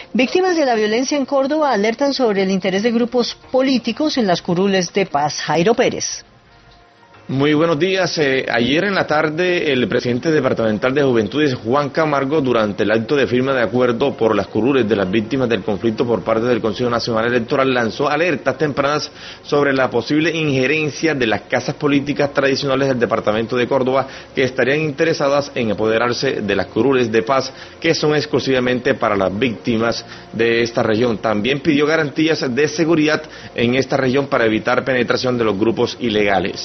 Víctimas de la violencia en Córdoba alertan sobre el interés de grupos políticos en las curules de paz. Jairo Pérez. Muy buenos días. Ayer en la tarde, el presidente departamental de Juventudes, Juan Camargo, durante el acto de firma de acuerdo por las curules de las víctimas del conflicto por parte del Consejo Nacional Electoral, lanzó alertas tempranas sobre la posible injerencia de las casas políticas tradicionales del departamento de Córdoba, que estarían interesadas en apoderarse de las curules de paz, que son exclusivamente para las víctimas de esta región. También pidió garantías de seguridad en esta región para evitar penetración de los grupos ilegales.